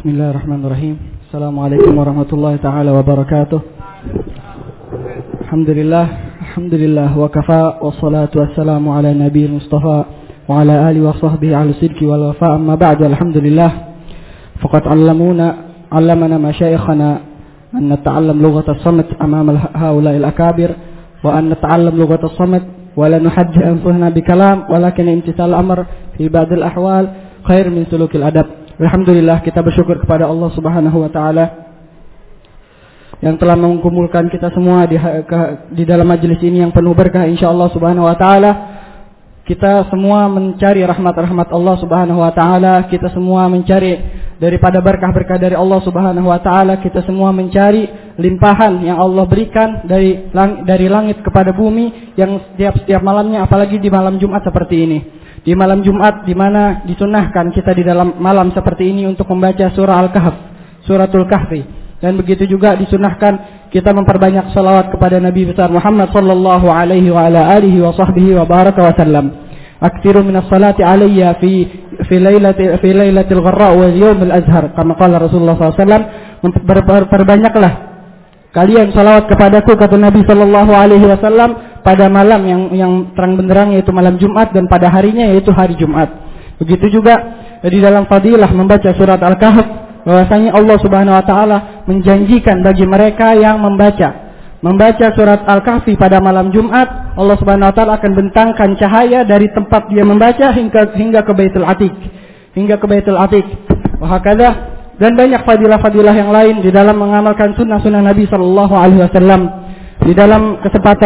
Bismillahirrahmanirrahim. Assalamualaikum warahmatullahi taala wabarakatuh. Alhamdulillah wa kafa wassalatu wassalamu ala nabiyil mustafa wa ala alihi wa sahbihi ahli sidqi wal wafa. Amma ba'du. Alhamdulillah faqad allamana masyayikhana an nata'allam lughat as-samt amama haula'il akabir wa an nata'allam lughat as-samt wa la nuhajji anfusana bi kalam walakin imtithal amr fi ba'd al-ahwal khair min sulukil adab. Alhamdulillah, kita bersyukur kepada Allah Subhanahu wa taala yang telah mengumpulkan kita semua di dalam majelis ini yang penuh berkah insyaallah Subhanahu wa taala. Kita semua mencari rahmat-rahmat Allah Subhanahu wa taala, kita semua mencari daripada berkah-berkah dari Allah Subhanahu wa taala, kita semua mencari limpahan yang Allah berikan dari langit kepada bumi yang setiap malamnya, apalagi di malam Jumat seperti ini. Di malam Jumat di mana disunnahkan kita di dalam malam seperti ini untuk membaca surah Al-Kahf, suratul Kahfi, dan begitu juga disunnahkan kita memperbanyak salawat kepada Nabi besar Muhammad sallallahu alaihi wa ala alihi wa sahbihi wa baraka wa sallam. Aktsiru minas salati alayya fi lailatil gharra wa yawmil azhar, kama qala Rasulullah sallallahu alaihi wasallam. Perbanyaklah kalian salawat kepadaku, kata Nabi sallallahu alaihi wasallam, pada malam yang terang benderang yaitu malam Jumat, dan pada harinya yaitu hari Jumat. Begitu juga di dalam fadilah membaca surat Al-Kahf, bahwasanya Allah Subhanahu wa taala menjanjikan bagi mereka yang membaca surat Al-Kahfi pada malam Jumat, Allah Subhanahu wa taala akan bentangkan cahaya dari tempat dia membaca hingga ke Baitul Atiq. Wahakadha, dan banyak fadilah-fadilah yang lain di dalam mengamalkan sunnah-sunnah Nabi sallallahu alaihi wasallam. Di dalam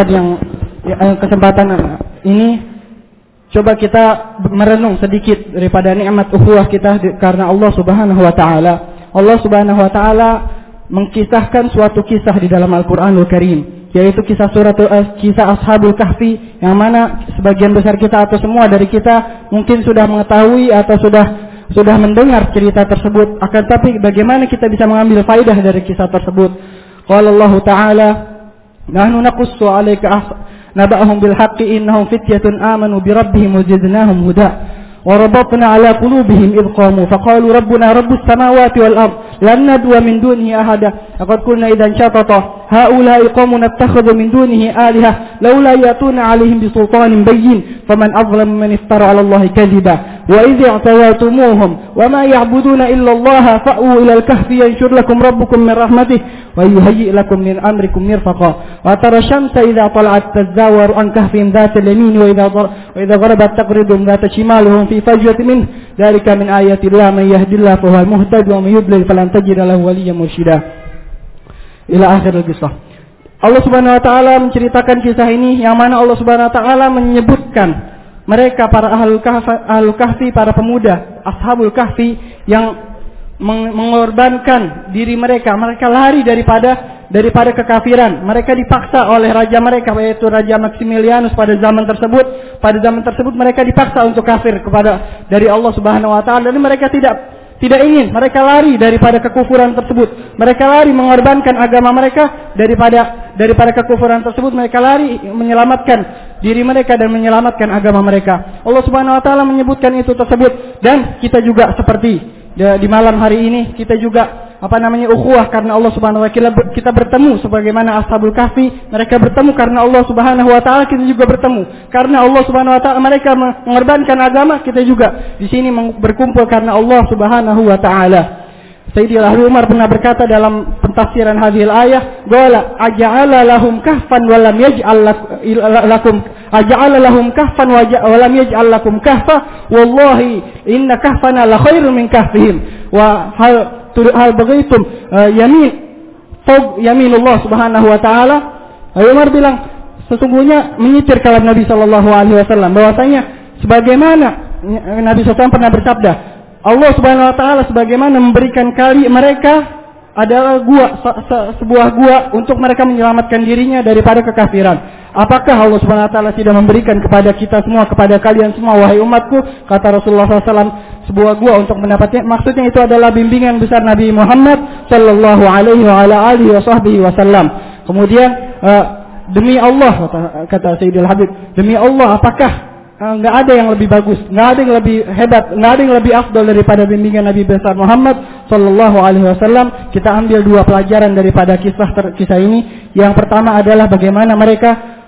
kesempatan ini coba kita merenung sedikit daripada nikmat ukhuwah kita karena Allah Subhanahu wa taala. Allah Subhanahu wa taala mengkisahkan suatu kisah di dalam Al-Qur'anul Karim, yaitu kisah Ashabul Kahfi, yang mana sebagian besar kita atau semua dari kita mungkin sudah mengetahui atau sudah mendengar cerita tersebut. Akan tapi bagaimana kita bisa mengambil faidah dari kisah tersebut? Qala Allah taala, nahnu naqussu 'alaika naba'ahum bil haqqi innahum fityatun amanu bi rabbihim wa zidnahum huda wa rabatna 'ala qulubihim id qamu faqalu rabbuna rabbus samawati wal ard lan nad'u min dunihi ahada laqad qulna idan shatata haula'i qaumun ittakhadhu min dunihi alaha laula yatuna 'alaihim bi sultanin bayyin faman azlamu man iftara 'ala allahi kadhiba wa idh i'tawatumuhum wa ma ya'buduna illa allaha fa'u ila al-kahfi yanshur lakum rabbukum min rahmatihi wa yuhayyi lakum min amrikum mirfaqa wa tara shamsa idha tala'at tazawaru an kahfihim dhata al-yamin wa idha gharabat taqridum dhata shimalihim fi fajwatin min dhalika min ayati Allah man yahdillahu fa huwa muhtad wa man yudlil falan tajid lahu waliyyan mursyida ila akhir al-qissah. Allah Subhanahu wa taala menceritakan kisah ini yang mana Allah Subhanahu wa taala menyebutkan mereka para ahlul kahfi, para pemuda Ashabul Kahfi yang mengorbankan diri mereka lari daripada kekafiran. Mereka dipaksa oleh raja mereka, yaitu Raja Maximilianus pada zaman tersebut mereka dipaksa untuk kafir dari Allah Subhanahu wa taala, dan mereka tidak ingin, mereka lari daripada kekufuran tersebut. Mereka lari mengorbankan agama mereka daripada kekufuran tersebut. Mereka lari menyelamatkan diri mereka dan menyelamatkan agama mereka. Allah Subhanahu wa taala menyebutkan itu tersebut, dan kita juga seperti di malam hari ini kita juga ukhuwah karena Allah Subhanahu wa taala. Kita bertemu sebagaimana Ashabul Kahfi, mereka bertemu karena Allah Subhanahu wa taala, kita juga bertemu karena Allah Subhanahu wa taala. Mereka mengorbankan agama, kita juga di sini berkumpul karena Allah Subhanahu wa taala. Sayyidina Umar pernah berkata dalam pentafsiran hadhil ayah, qala aja'ala lahum kahfan wa lam yaj'al lakum aja'ala lahum kahfan wa lam yaj'al lakum kahfa wallahi inna kahfana la khairun min kahfihim wa hal bagaitum yaminullah Subhanahu wa taala. Umar bilang, sesungguhnya menyitir kalam Nabi sallallahu alaihi wasallam bahwasanya sebagaimana Nabi SAW pernah bersabda, Allah Subhanahu wa taala sebagaimana memberikan kali mereka adalah sebuah gua untuk mereka menyelamatkan dirinya daripada kekafiran. Apakah Allah Subhanahu wa taala tidak memberikan kepada kita semua, kepada kalian semua wahai umatku, kata Rasulullah SAW, sebuah gua untuk mendapatnya? Maksudnya itu adalah bimbingan besar Nabi Muhammad sallallahu alaihi wa ala alihi wasallam. Kemudian demi Allah, kata Sayyidul Habib, demi Allah, apakah nggak ada yang lebih bagus, nggak ada yang lebih hebat, nggak ada yang lebih afdal daripada bimbingan Nabi besar Muhammad Sallallahu Alaihi Wasallam. Kita ambil dua pelajaran daripada kisah ini. Yang pertama adalah bagaimana mereka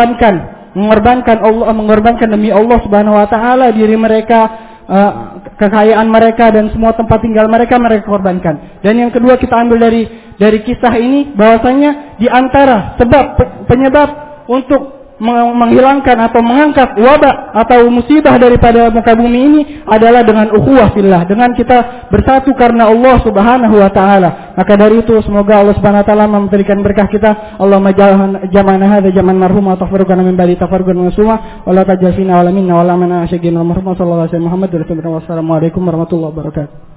mengorbankan demi Allah Subhanahu Wa Taala diri mereka, kekayaan mereka dan semua tempat tinggal mereka korbankan. Dan yang kedua kita ambil dari kisah ini bahwasanya di antara penyebab untuk menghilangkan atau mengangkat wabah atau musibah daripada muka bumi ini adalah dengan ukhuwah fillah, dengan kita bersatu karena Allah Subhanahu wa taala. Maka dari itu semoga Allah Subhanahu wa taala memberikan berkah kita. Allahumma jama'na hadza jam'an marhuma wa tafarraqna min ba'di tafarruqan masuma wa la tajal fina wa la minna wa la mana asyqina marhuma sallallahu alaihi wa sallam Muhammad wa sallallahu alaihi wa sallam. Assalamualaikum warahmatullahi wabarakatuh.